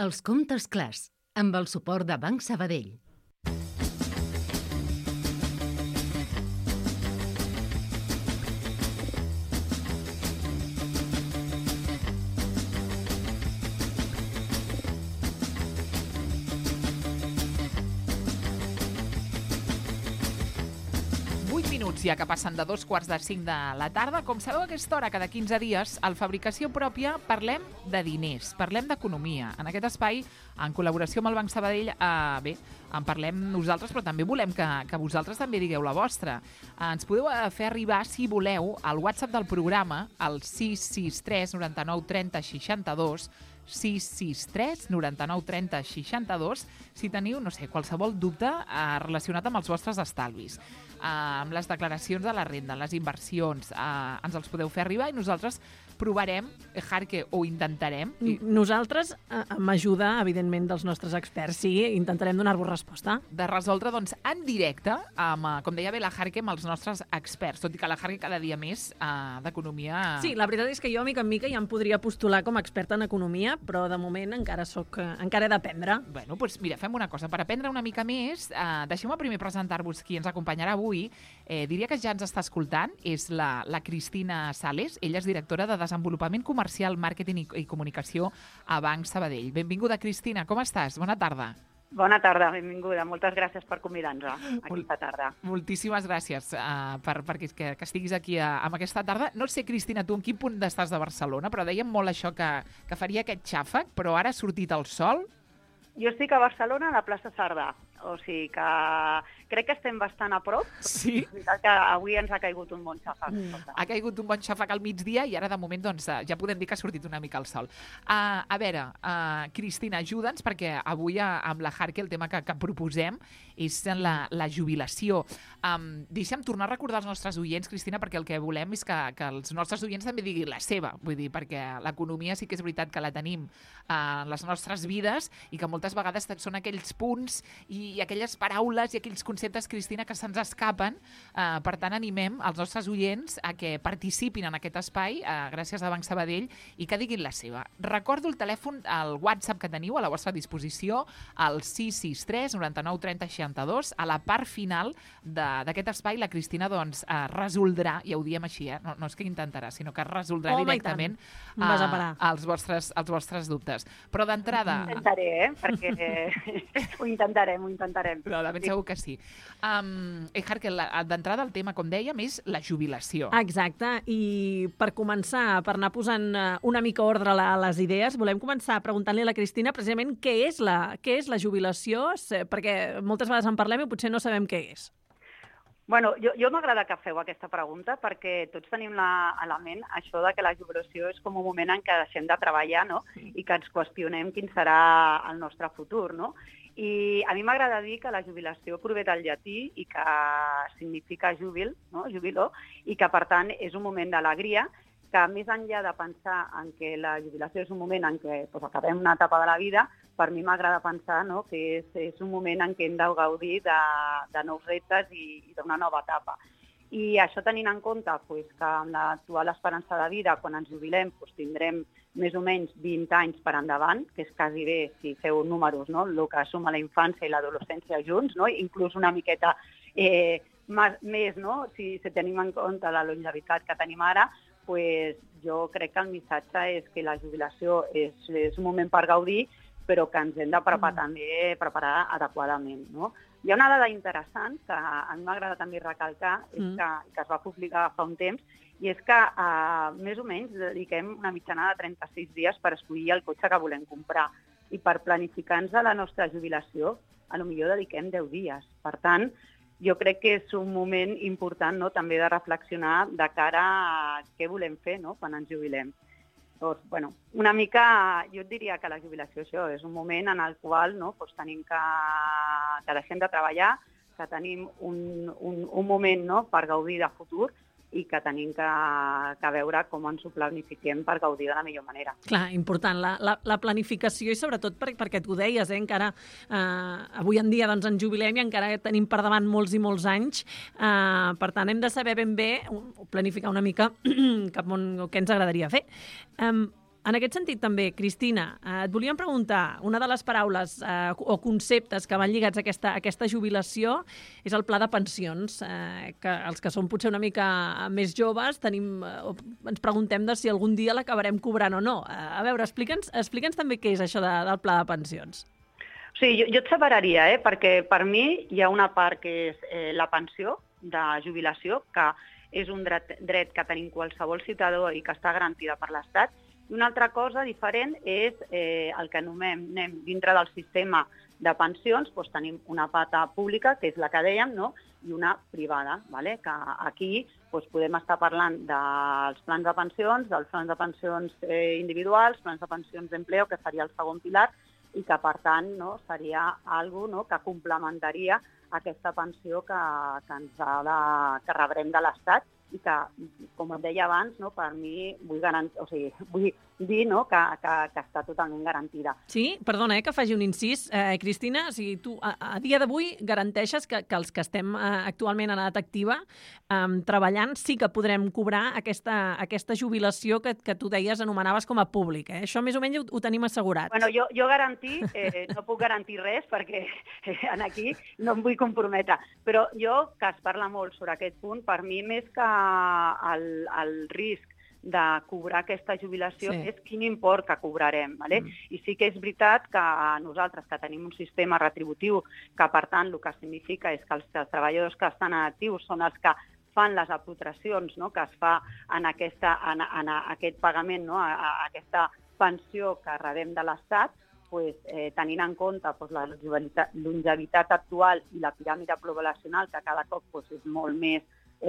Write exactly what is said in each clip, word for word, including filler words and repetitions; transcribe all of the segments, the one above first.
Els comptes clars, amb el suport de Banc Sabadell. Minuts ja que passen de dos quarts de cinc de la tarda. Com sabeu, a aquesta hora, cada quinze dies, al Fabricació Pròpia parlem de diners, parlem d'economia. En aquest espai, en col·laboració amb el Banc Sabadell, eh, bé, en parlem nosaltres, però també volem que, que vosaltres també digueu la vostra. Eh, ens podeu fer arribar, si voleu, al WhatsApp del programa, al sis sis tres noranta-nou trenta seixanta-dos, sis sis tres noranta-nou trenta seixanta-dos, si teniu, no sé, qualsevol dubte eh, relacionat amb els vostres estalvis, eh, amb les declaracions de la renda, les inversions, eh, ens els podeu fer arribar i nosaltres provarem, eh, Jarque, o intentarem... I... Nosaltres, eh, amb ajuda, evidentment, dels nostres experts, sí, intentarem donar-vos resposta. De resoldre, doncs, en directe, amb, eh, com deia bé la Jarque, amb els nostres experts, tot i que la Jarque cada dia més eh, d'economia... Sí, la veritat és que jo, mica en mica, ja em podria postular com a experta en economia, però de moment encara soc, eh, encara he d'aprendre. Bueno, doncs mira, fem una cosa. Per aprendre una mica més, eh, deixeu-me primer presentar-vos qui ens acompanyarà avui. Eh, diria que ja ens està escoltant, és la, la Cristina Sales. Ella és directora de Desenvolupament Comercial, Màrqueting i, i Comunicació a Banc Sabadell. Benvinguda, Cristina. Com estàs? Bona tarda. Bona tarda, benvinguda. Moltes gràcies per convidar-nos aquesta tarda. Moltíssimes gràcies uh, per, per que, que estiguis aquí uh, amb aquesta tarda. No sé, Cristina, tu en quin punt estàs de Barcelona, però dèiem molt això que, que faria aquest xàfec, però ara ha sortit el sol. Jo estic a Barcelona, a la plaça Cerdà. O sigui que crec que estem bastant a prop. Sí. És veritat que avui ens ha caigut un bon xàfec. Mm. Ha caigut un bon xàfec al migdia i ara, de moment, doncs, ja podem dir que ha sortit una mica el sol. Uh, a veure, uh, Cristina, ajuda'ns, perquè avui, uh, amb la Jarque, el tema que, que proposem és la, la jubilació. Um, deixa'm tornar a recordar als nostres oients, Cristina, perquè el que volem és que, que els nostres oients també diguin la seva. Vull dir, perquè l'economia sí que és veritat que la tenim uh, en les nostres vides i que moltes vegades són aquells punts i i aquelles paraules i aquells conceptes, Cristina, que se'ns escapen. Uh, per tant, animem els nostres oients a que participin en aquest espai, uh, gràcies a Banc Sabadell, i que diguin la seva. Recordo el telèfon, el WhatsApp que teniu a la vostra disposició, el sis sis tres noranta-nou trenta seixanta-dos. A la part final d'aquest espai, la Cristina doncs, uh, resoldrà, ja ho diem així, eh? no, no és que intentarà, sinó que resoldrà oh, directament uh, vas a parar. els, vostres, els vostres dubtes. Però d'entrada... Ho intentaré, eh? Perquè ho intentarem, ho intentarem. Però de ben segur que sí. Um, eh, Jarque, d'entrada el tema, com dèiem, és la jubilació. Exacte, i per començar, per anar posant una mica ordre a les idees, volem començar preguntant-li a la Cristina precisament què és la, què és la jubilació, perquè moltes vegades en parlem i potser no sabem què és. Bueno, jo, jo m'agrada que feu aquesta pregunta perquè tots tenim la, a la ment això de que la jubilació és com un moment en què deixem de treballar, no? I que ens qüestionem quin serà el nostre futur, no? I a mi m'agrada dir que la jubilació prové del llatí i que significa júbil, no? Júbilo, i que, per tant, és un moment d'alegria, que més enllà de pensar en que la jubilació és un moment en què pues, acabem una etapa de la vida, per mi m'agrada pensar, no? Que és, és un moment en què hem de gaudir de, de nous reptes i, i d'una nova etapa. I això tenint en compte pues, que amb l'actual esperança de vida, quan ens jubilem, pues, tindrem més o menys vint anys per endavant, que és quasi bé, si feu números, no? El que suma la infància i l'adolescència junts, no? Inclús una miqueta eh, més, no? si, si tenim en compte la longevitat que tenim ara, pues, jo crec que el missatge és que la jubilació és, és un moment per gaudir, però que ens hem de preparar, mm. també preparar adequadament, no? Hi ha una dada interessant que a mi m'agrada també recalcar, és mm. que, que es va publicar fa un temps, i és que uh, més o menys dediquem una mitjana de trenta-sis dies per escollir el cotxe que volem comprar. I per planificar-nos la nostra jubilació, a lo millor dediquem deu dies. Per tant, jo crec que és un moment important, no?, també de reflexionar de cara a què volem fer, no?, quan ens jubilem. Doncs, bueno, una mica, jo et diria que la jubilació això és un moment en el qual no, doncs tenim que, que deixem de treballar, que tenim un, un, un moment no, per gaudir de futur i que tenim que, que veure com ens ho planifiquem per gaudir de la millor manera. Clar, important, la, la, la planificació i sobretot per, perquè tu deies, eh, encara eh, avui en dia doncs, ens jubilem i encara tenim per davant molts i molts anys, eh, per tant hem de saber ben bé planificar una mica cap on, què ens agradaria fer. Um, En aquest sentit també, Cristina, eh, et volíem preguntar, una de les paraules eh, o conceptes que van lligats a aquesta, a aquesta jubilació és el pla de pensions, eh, que els que som potser una mica més joves tenim, eh, ens preguntem de si algun dia l'acabarem cobrant o no. Eh, a veure, explica'ns explica'ns també què és això de, del pla de pensions. Sí, jo, jo et separaria, eh? perquè per mi hi ha una part que és eh, la pensió de jubilació, que és un dret, dret que tenim qualsevol ciutadà i que està garantida per l'Estat. I una altra cosa diferent és eh, el que anomenem dintre del sistema de pensions, doncs tenim una pata pública, que és la que dèiem, no? I una privada, ¿vale? Que aquí doncs, podem estar parlant dels plans de pensions, dels plans de pensions eh, individuals, plans de pensions d'empleo, que seria el segon pilar, i que, per tant, no, seria alguna cosa, no, que complementaria aquesta pensió que, que, ens ha de, que rebrem de l'Estat i que, com et deia abans, no, per mi vull, garant... o sigui, vull dir no, que, que, que està totalment garantida. Sí? Perdona, eh, que faci un incís. Eh, Cristina, o sigui, tu a, a dia d'avui garanteixes que, que els que estem eh, actualment en edat activa eh, treballant sí que podrem cobrar aquesta, aquesta jubilació que, que tu deies, anomenaves com a públic. Eh? Això més o menys ho, ho tenim assegurat. Bueno, jo, jo garantir, eh, no puc garantir res perquè eh, aquí no em vull comprometre, però jo, que es parla molt sobre aquest punt, per mi més que el, el risc de cobrar aquesta jubilació sí. és quin import que cobrarem. ¿vale? Mm. I sí que és veritat que nosaltres, que tenim un sistema retributiu, que per tant el que significa és que els, els treballadors que estan actius són els que fan les aportacions no? que es fa en, aquesta, en, en aquest pagament, no? a, a aquesta pensió que rebem de l'Estat, pues, eh, tenint en compte pues, la longevitat, longevitat actual i la piràmide poblacional, que cada cop pues, és molt més,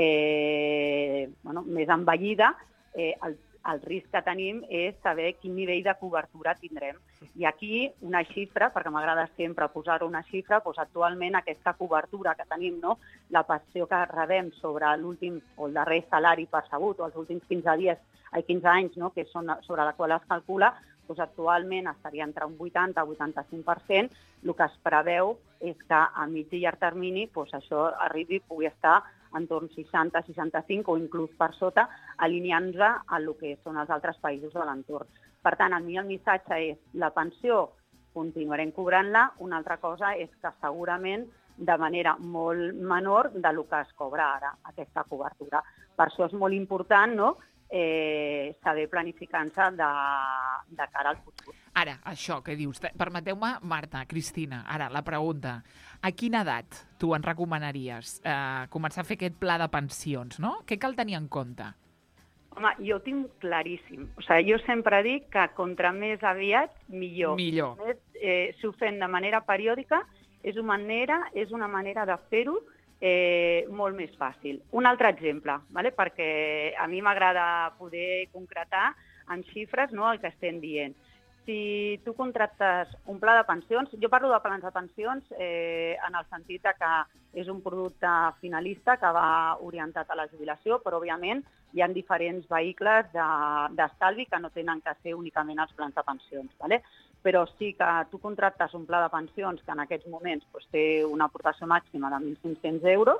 eh, bueno, més envellida, Eh, el, el risc que tenim és saber quin nivell de cobertura tindrem. I aquí una xifra, perquè m'agrada sempre posar una xifra, doncs actualment aquesta cobertura que tenim, no? La pensió que rebem sobre l'últim o el darrer salari percebut o els últims quinze dies, ai, quinze anys, no? que són sobre la qual es calcula, doncs actualment estaria entre un vuitanta a vuitanta-cinc per cent. El que es preveu és que a mig i llarg termini doncs això arribi, pugui estar entorn seixanta a seixanta-cinc o inclús per sota, alineant-nos a el que són els altres països de l'entorn. Per tant, a mi el missatge és la pensió continuarem cobrant-la, una altra cosa és que segurament de manera molt menor de lo que es cobra ara, aquesta cobertura. Per això és molt important no? eh, saber planificar-se de, de cara al futur. Ara, això que dius, permeteu-me, Marta, Cristina, ara la pregunta. A quina edat tu ens recomanaries eh, començar a fer aquest pla de pensions, no? Què cal tenir en compte? Home, jo ho tinc claríssim. O sigui, jo sempre dic que contra més aviat, millor. Millor. Més, eh, si ho fem de manera periòdica, és una manera, és una manera de fer-ho eh, molt més fàcil. Un altre exemple, ¿vale? Perquè a mi m'agrada poder concretar en xifres no, el que estem dient. Si tu contractes un pla de pensions, jo parlo de plans de pensions eh, en el sentit que és un producte finalista que va orientat a la jubilació, però òbviament hi ha diferents vehicles d'estalvi que no tenen que ser únicament els plans de pensions. ¿vale? Però sí que tu contractes un pla de pensions que en aquests moments pues, té una aportació màxima de mil cinc-cents euros,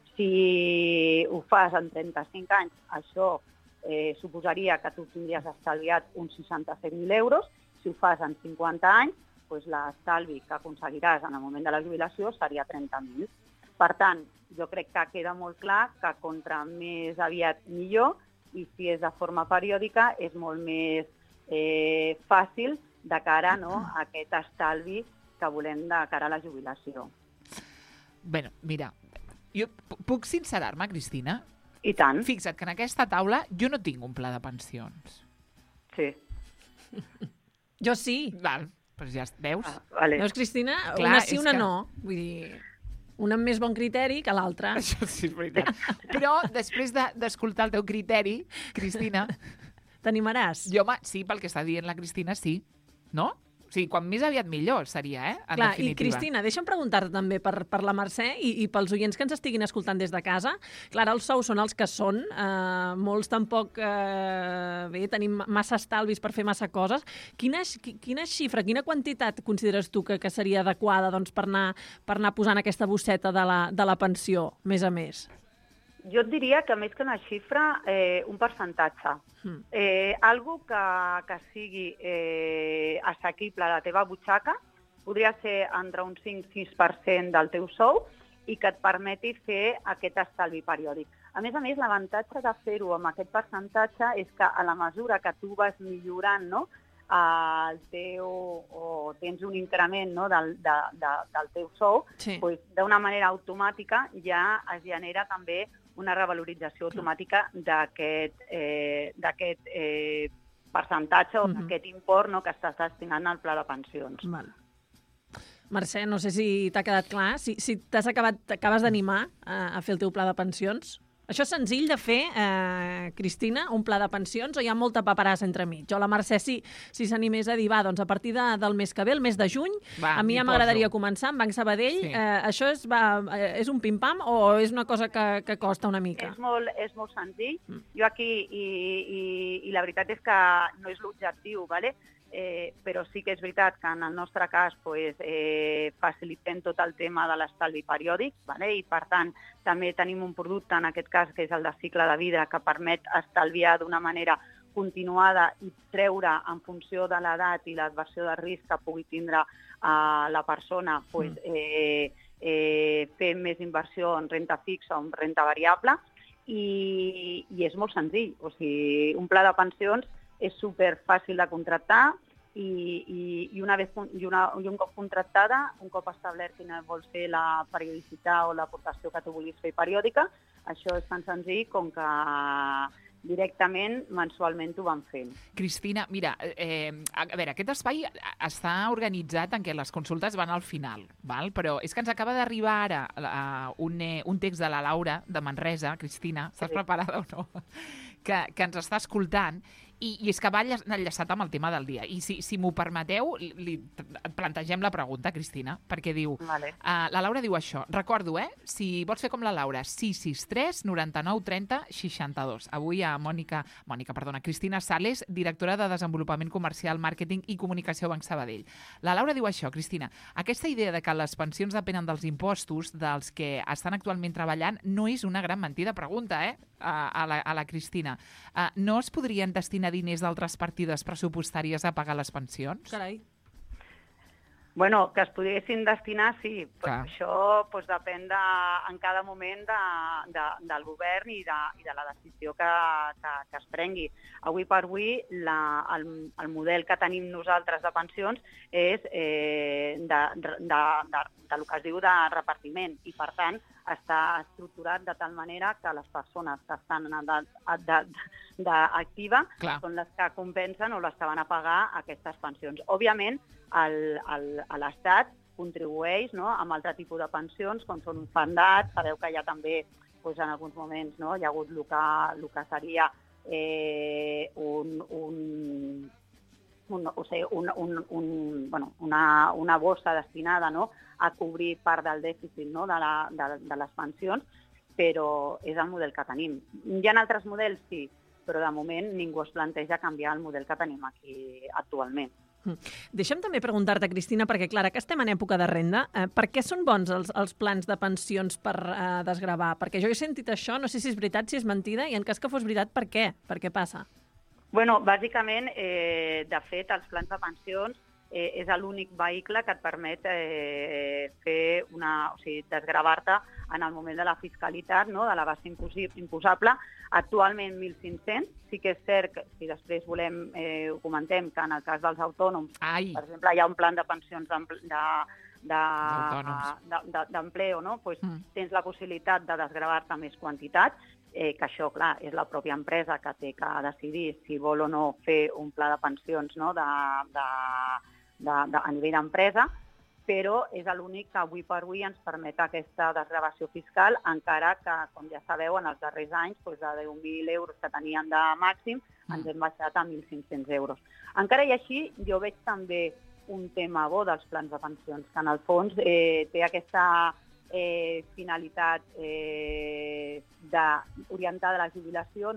si ho fas en trenta-cinc anys, això eh, suposaria que tu tindries estalviat uns seixanta-set mil euros. Si ho fas en cinquanta anys, doncs l'estalvi que aconseguiràs en el moment de la jubilació seria trenta mil. Per tant, jo crec que queda molt clar que contra més aviat millor i si és de forma periòdica és molt més eh, fàcil de cara no, a aquest estalvi que volem de cara a la jubilació. Bé, mira, jo puc sincerar-me, Cristina? I tant. Fixa't que en aquesta taula jo no tinc un pla de pensions. Sí. Jo sí. Val, doncs ja veus. Ah, vale. Veus, Cristina? Clar, una sí, una que... no. Vull dir, una amb més bon criteri que l'altra. Això sí és veritat. Però després d'escoltar de, el teu criteri, Cristina... T'animaràs? Jo, home, sí, pel que està dient la Cristina, sí. No? O sigui, quan més aviat millor seria, eh? En Clar, definitiva. I Cristina, deixa'm preguntar-te també per, per la Mercè i, i pels oients que ens estiguin escoltant des de casa. Clar, els sous són els que són. Eh, molts tampoc eh, bé, tenim massa estalvis per fer massa coses. Quina, quina xifra, quina quantitat consideres tu que, que seria adequada doncs, per, anar, per anar posant aquesta bosseta de la, de la pensió, més a més? Jo et diria que més que una xifra, eh, un percentatge. Mm. Eh, algo que, que sigui eh, assequible a la teva butxaca, podria ser entre un cinc sis per cent del teu sou i que et permeti fer aquest estalvi periòdic. A més a més, l'avantatge de fer-ho amb aquest percentatge és que a la mesura que tu vas millorant, no, el teu, o tens un increment, no, del, de, de, del teu sou, sí. Pues, d'una manera automàtica ja es genera també una revalorització automàtica d'aquest eh, d'aquest eh, percentatge o uh-huh. d'aquest import, no, que estàs destinant al pla de pensions. Vale. Mercè, no sé si t'ha quedat clar, si, si t'has acabat, t'acabes d'animar a, a fer el teu pla de pensions. Això és senzill de fer, eh, Cristina, un pla de pensions, o hi ha molta paperassa entremig? O la Mercè, si si s'animés a dir, va, doncs a partir de, del mes que ve, el mes de juny, va, a mi ja m'agradaria començar amb Banc Sabadell. Sí. Eh, això és, va, és un pim-pam o és una cosa que, que costa una mica? És molt, és molt senzill. Mm. Jo aquí, i, i, i la veritat és que no és l'objectiu, ¿vale? Eh, però sí que és veritat que en el nostre cas pues, eh, facilitem tot el tema de l'estalvi periòdic, ¿vale? I per tant també tenim un producte, en aquest cas, que és el de cicle de vida, que permet estalviar d'una manera continuada i treure en funció de l'edat i l'adversió de risc que pugui tindre eh, la persona, pues, eh, eh, fer més inversió en renta fixa o en renta variable, i, i és molt senzill. O sigui, un pla de pensions és superfàcil de contractar i, i, i, una vez, i, una, i un cop contractada, un cop establert quina vols fer la periodicitat o l'aportació que tu vulguis fer periòdica, això és tan senzill com que directament, mensualment, ho van fent. Cristina, mira, eh, a veure, aquest espai està organitzat en què les consultes van al final, val? Però és que ens acaba d'arribar ara uh, un, eh, un text de la Laura, de Manresa. Cristina, estàs sí. preparada o no? Que, que ens està escoltant, i, i és que va enllaçat amb el tema del dia. I si, si m'ho permeteu, li plantegem la pregunta, Cristina, perquè diu... Vale. Uh, la Laura diu això. Recordo, eh? Si vols fer com la Laura, sis sis tres, noranta-nou, trenta, seixanta-dos. Avui a Mònica, Mònica, perdona, Cristina Sales, directora de Desenvolupament Comercial, Màrqueting i Comunicació Banc Sabadell. La Laura diu això, Cristina. Aquesta idea de que les pensions depenen dels impostos dels que estan actualment treballant no és una gran mentida. Pregunta, eh? A, a, la, a la Cristina. Uh, no es podrien destinar diners d'altres partides pressupostàries a pagar les pensions? Carai. Bueno, que es poguessin destinar, sí. Però això pues, depèn de, en cada moment de, de, del govern i de, i de la decisió que, que, que es prengui. Avui per avui, la, el, el model que tenim nosaltres de pensions és eh, de, de, de, de, de lo que es diu de repartiment i, per tant, està estructurat de tal manera que les persones que estan d'activa són les que compensen o les que van a pagar aquestes pensions. Òbviament, l'Estat contribueix, no, amb altre tipus de pensions, com són un fundat. Sabeu que hi ha també, doncs, en alguns moments, no, hi ha hagut el que, el que seria eh, un... un Un, o sigui, un, un, un, bueno, una, una bossa destinada, no, a cobrir part del dèficit, no, de, la, de, de les pensions, però és el model que tenim. Hi ha altres models, sí, però de moment ningú es planteja canviar el model que tenim aquí actualment. Deixa'm també preguntar-te, Cristina, perquè, clar, que estem en època de renda, eh, per què són bons els, els plans de pensions per eh, desgravar? Perquè jo he sentit això, no sé si és veritat, si és mentida, i en cas que fos veritat, per què? Per què passa? Bueno, bàsicament, eh, de fet, els plans de pensions eh, és l'únic vehicle que et permet eh, fer una, o sigui, desgravar-te en el moment de la fiscalitat, no?, de la base imposable. Actualment mil cinc-cents, sí que és cert que si després volem, eh, ho comentem, que en el cas dels autònoms, Ai. per exemple, hi ha un plan de pensions d'empleo, no? Pues, mm. tens la possibilitat de desgravar-te més quantitat, eh, que això, clar, és la pròpia empresa que té que decidir si vol o no fer un pla de pensions, no?, de, de, de, de, a nivell d'empresa, però és l'únic que avui per avui ens permet aquesta desgravació fiscal, encara que, com ja sabeu, en els darrers anys, doncs de deu mil euros que tenien de màxim, ens hem baixat a mil cinc-cents euros. Encara i així, jo veig també un tema bo dels plans de pensions, que en el fons eh, té aquesta eh, finalitat eh, de, orientada a la jubilació, no?,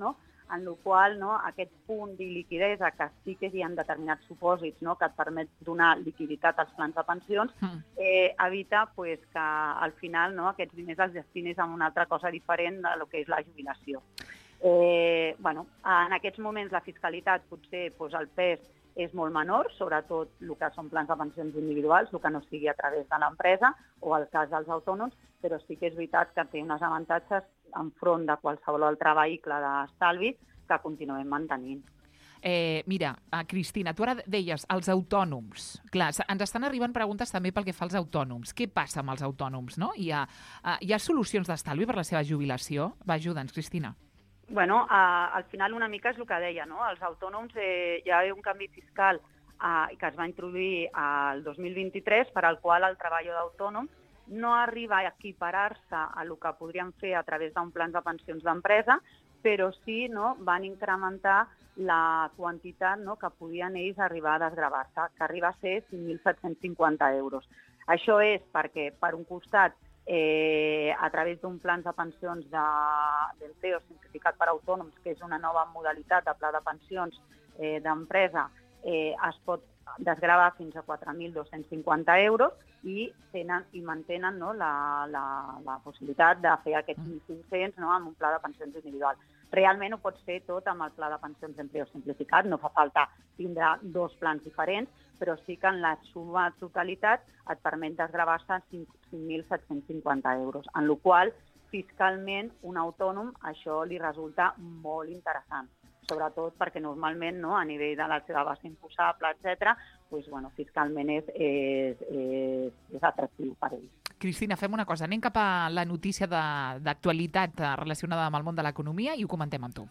en la qual no, aquest punt d'il·liquidesa, que sí que hi ha determinats supòsits no, que et permet donar liquiditat als plans de pensions, eh, evita pues, que al final no, aquests diners els destinis a una altra cosa diferent del que és la jubilació. Eh, bueno, en aquests moments la fiscalitat potser pues, el pes és molt menor, sobretot el que són plans de pensions individuals, el que no sigui a través de l'empresa o el cas dels autònoms, però sí que és veritat que té uns avantatges enfront de qualsevol altre vehicle d'estalvi que continuem mantenint. Eh, mira, uh, Cristina, tu ara deies els autònoms. Clar, ens estan arribant preguntes també pel que fa als autònoms. Què passa amb els autònoms? No? Hi, ha, uh, hi ha solucions d'estalvi per la seva jubilació? Va, ajuda'ns, Cristina. Bueno, eh, al final una mica és el que deia, no? Els autònoms eh, hi ha un canvi fiscal eh, que es va introduir el dos mil vint-i-tres per al qual el treball d'autònom no arriba a equiparar-se a el que podrien fer a través d'un plans de pensions d'empresa, però sí no, van incrementar la quantitat no, que podien ells arribar a desgravar-se, que arriba a ser cinc mil set-cents cinquanta euros. Això és perquè, per un costat, Eh, a través d'un plans de pensions de, del C E O simplificat per autònoms, que és una nova modalitat de pla de pensions eh, d'empresa, eh, es pot desgravar fins a quatre mil dos-cents cinquanta euros i, tenen, i mantenen no, la, la, la possibilitat de fer aquests mil cinc-cents no, amb un pla de pensions individual. Realment ho pots fer tot amb el pla de pensions del C E O simplificat, no fa falta tindre dos plans diferents, però sí que en la suma totalitat et permet desgravar-se cinc mil set-cents cinquanta euros, en la qual fiscalment un autònom això li resulta molt interessant, sobretot perquè normalment no, a nivell de la seva base imposable, etcètera, doncs, bueno, fiscalment és, és, és, és atractiu per ells. Cristina, fem una cosa, anem cap a la notícia d'actualitat relacionada amb el món de l'economia i ho comentem amb tu.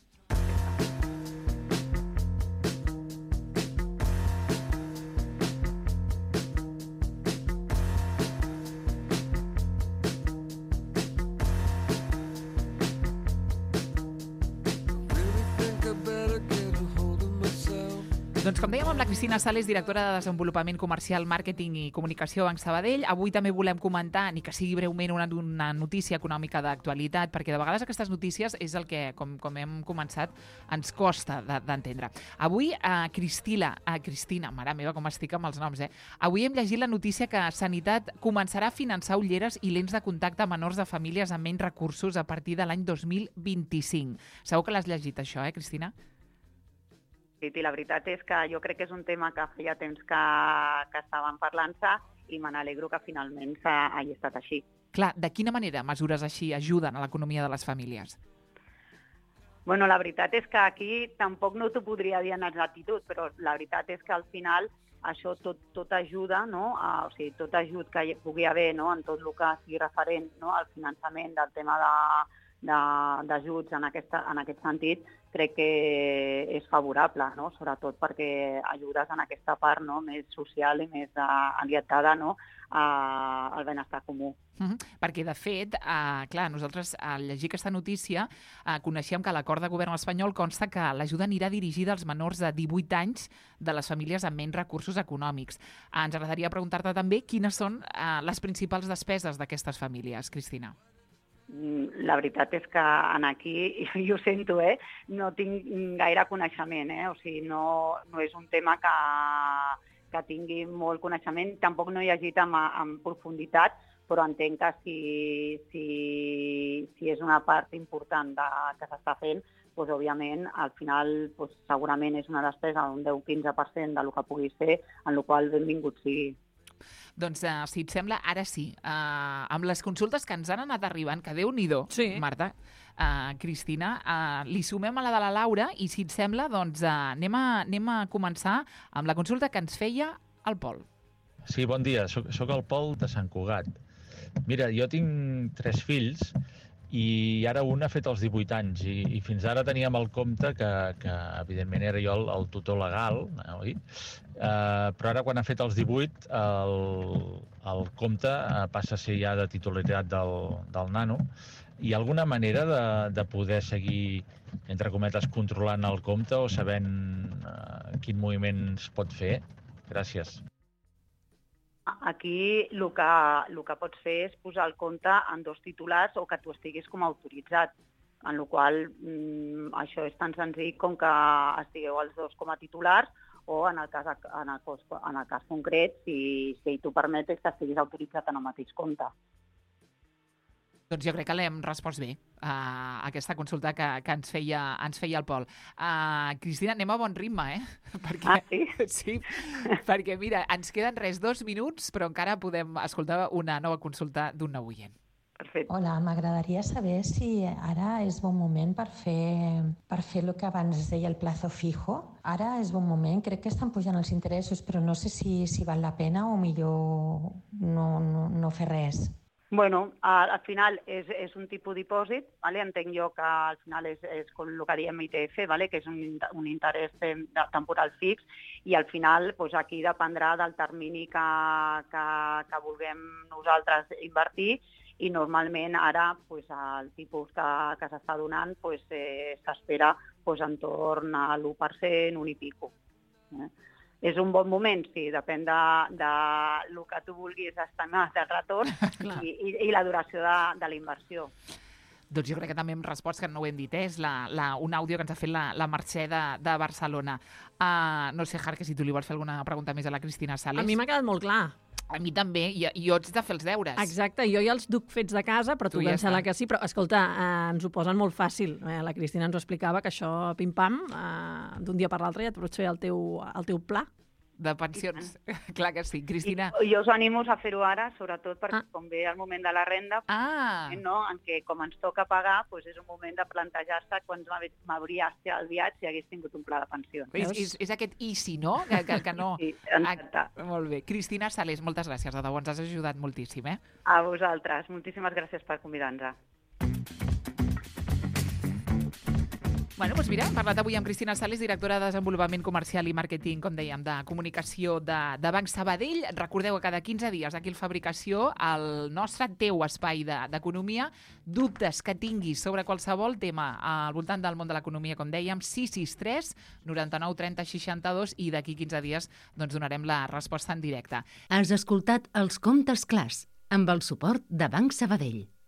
Doncs com dèiem amb la Cristina Sales, directora de Desenvolupament Comercial, Màrqueting i Comunicació a Banc Sabadell, avui també volem comentar, ni que sigui breument, una, una notícia econòmica d'actualitat, perquè de vegades aquestes notícies és el que, com, com hem començat, ens costa d'entendre. Avui, a Cristina, a Cristina, mare meva, com estic amb els noms, eh? Avui hem llegit la notícia que Sanitat començarà a finançar ulleres i lents de contacte a menors de famílies amb menys recursos a partir de l'any dos mil vint-i-cinc. Segur que l'has llegit, això, eh, Cristina? Sí, la veritat és que jo crec que és un tema que feia temps que, que estaven parlant-se i me n'alegro que finalment hagi estat així. Clar, de quina manera mesures així ajuden a l'economia de les famílies? Bueno, la veritat és que aquí tampoc no t'ho podria dir en exactitud, però la veritat és que al final això tot, tot ajuda, no? A, o sigui, tot ajut que hi pugui haver no? En tot el que sigui referent no? Al finançament del tema de d'ajuts en, aquesta, en aquest sentit, crec que és favorable, no? Sobretot perquè ajudes en aquesta part no? Més social i més orientada no? a, al benestar comú. Uh-huh. Perquè, de fet, eh, clar, nosaltres al llegir aquesta notícia eh, coneixíem que a l'acord de govern espanyol consta que l'ajuda anirà dirigida als menors de divuit anys de les famílies amb menys recursos econòmics. Eh, ens agradaria preguntar-te també quines són eh, les principals despeses d'aquestes famílies, Cristina. La veritat és que en aquí, jo ho sento, eh, no tinc gaire coneixement, eh? O sigui, no, no és un tema que, que tingui molt coneixement, tampoc no he llegit amb, amb profunditat, però entenc que si, si, si és una part important de, que s'està fent, doncs, òbviament, al final doncs, segurament és una despesa d'un deu a quinze per cent del que pugui ser, en la qual benvingut sigui. Doncs, uh, si et sembla, ara sí, uh, amb les consultes que ens han anat arribant, que Déu-n'hi-do, sí. Marta, uh, Cristina, uh, li sumem a la de la Laura i, si et sembla, doncs uh, anem, a, anem a començar amb la consulta que ens feia el Pol. Sí, bon dia, soc, soc el Pol de Sant Cugat. Mira, jo tinc tres fills i ara un ha fet els divuit anys i, i fins ara teníem el compte que, que evidentment era jo el, el tutor legal, oi? Uh, però ara quan ha fet els divuit el, el compte uh, passa a ser ja de titularitat del, del nano. Hi ha alguna manera de, de poder seguir, entre cometes, controlant el compte o sabent uh, quin moviment es pot fer? Gràcies. Aquí el que, el que pots fer és posar el compte en dos titulars o que tu estiguis com a autoritzat. en la qual mm, això és tan senzill com que estigueu els dos com a titulars o en el cas, en el, cos, en el cas concret, si, si t'ho permetes, que estiguis autoritzat en el mateix compte. Doncs jo crec que l'hem respost bé a aquesta consulta que, que ens, feia, ens feia el Pol. Uh, Cristina, anem a bon ritme, eh? Perquè, ah, sí? Sí, perquè mira, ens queden res dos minuts, però encara podem escoltar una nova consulta d'un nou oient. Perfecte. Hola, m'agradaria saber si ara és bon moment per fer, per fer el que abans es deia el plazo fijo. Ara és bon moment, crec que estan pujant els interessos, però no sé si, si val la pena o millor no, no, no fer res. Bueno, al, al final és, és un tipus de dipòsit, ¿vale? Entenc jo que al final és, és com el que diem I T F, ¿vale? Que és un, un interès temporal fix, i al final pues, aquí dependrà del termini que, que, que vulguem nosaltres invertir, i normalment ara pues, el tipus que, que s'està donant pues, eh, s'espera pues, entorn a l'u per cent, un i pico. Eh? És un bon moment, sí, depèn de, de lo que tu vulguis estimar del retorn i, i, i la duració de, de la inversió. Doncs jo crec que també hem respost, que no ho hem dit, eh? és la, la, un àudio que ens ha fet la, la Mercè de, de Barcelona. Uh, no sé, Jarque, si tu li vols fer alguna pregunta més a la Cristina Sales. A mi m'ha quedat molt clar. A mi també, i, i jo ets de fer els deures. Exacte, jo ja els duc fets de casa, però tu, tu ja em sembla que sí. Però, escolta, eh, ens ho posen molt fàcil. Eh, la Cristina ens ho explicava, que això, pim-pam, eh, d'un dia per l'altre ja et pots fer el teu, el teu pla. De pensions, clar que sí. Cristina. I jo us animo a fer-ho ara, sobretot perquè ah. com ve el moment de la renda, ah. no? En què com ens toca pagar, doncs és un moment de plantejar-se quan m'hauria estat el viatge si hagués tingut un pla de pensions. És, és, és aquest i si, no? Que, que, que no. Sí, exacte. Ah, molt bé. Cristina Sales, moltes gràcies, de debò, ens has ajudat moltíssim, eh? A vosaltres. Moltíssimes gràcies per convidar-nos. Bueno, doncs mira, hem parlat avui amb Cristina Sales, directora de Desenvolupament Comercial i Màrqueting, com dèiem, de comunicació de, de Banc Sabadell. Recordeu que cada quinze dies aquí al Fabricació, el nostre teu espai d'economia, de, dubtes que tinguis sobre qualsevol tema al voltant del món de l'economia, com dèiem, sis sis tres, noranta-nou, trenta, seixanta-dos, i d'aquí quinze dies doncs, donarem la resposta en directe. Has escoltat Els Comptes Clars, amb el suport de Banc Sabadell.